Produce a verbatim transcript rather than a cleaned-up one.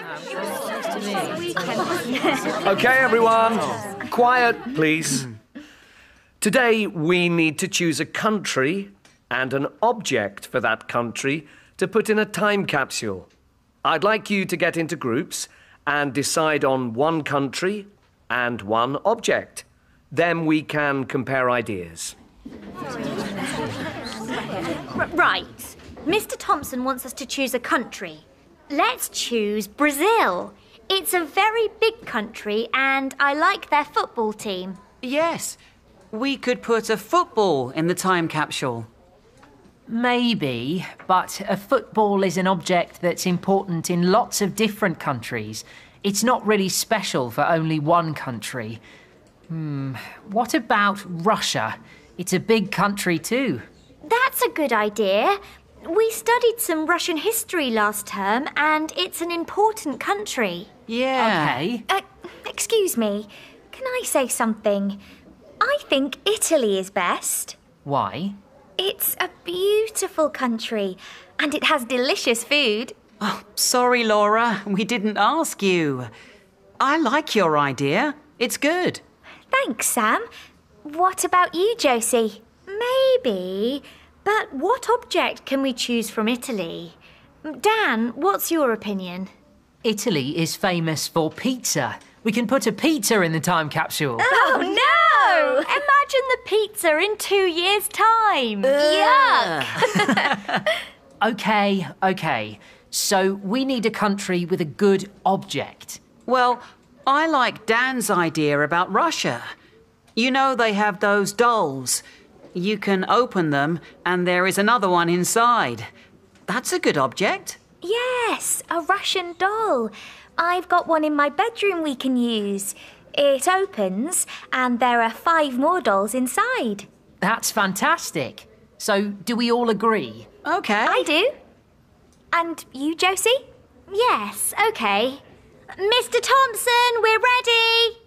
Okay, everyone. Quiet, please. Today, we need to choose a country and an object for that country to put in a time capsule. I'd like you to get into groups and decide on one country and one object. Then we can compare ideas. R- right. Mister Thompson wants us to choose a country. Let's choose Brazil. It's a very big country and I like their football team. Yes, we could put a football in the time capsule. Maybe, but a football is an object that's important in lots of different countries. It's not really special for only one country. Hmm, what about Russia? It's a big country too. That's a good idea. We studied some Russian history last term and it's an important country. Yeah. Okay. Uh, excuse me, can I say something? I think Italy is best. Why? It's a beautiful country and it has delicious food. Oh, sorry, Laura, we didn't ask you. I like your idea. It's good. Thanks, Sam. What about you, Josie? Maybe, but what object can we choose from Italy? Dan, what's your opinion? Italy is famous for pizza. We can put a pizza in the time capsule. Oh, no! Imagine the pizza in two years' time. Yuck! Okay, okay. So we need a country with a good object. Well, I like Dan's idea about Russia. You know they have those dolls. You can open them and there is another one inside. That's a good object. Yes, a Russian doll. I've got one in my bedroom we can use. It opens and there are five more dolls inside. That's fantastic. So do we all agree? Okay. I do. And you, Josie? Yes, okay. Mister Thompson, we're ready.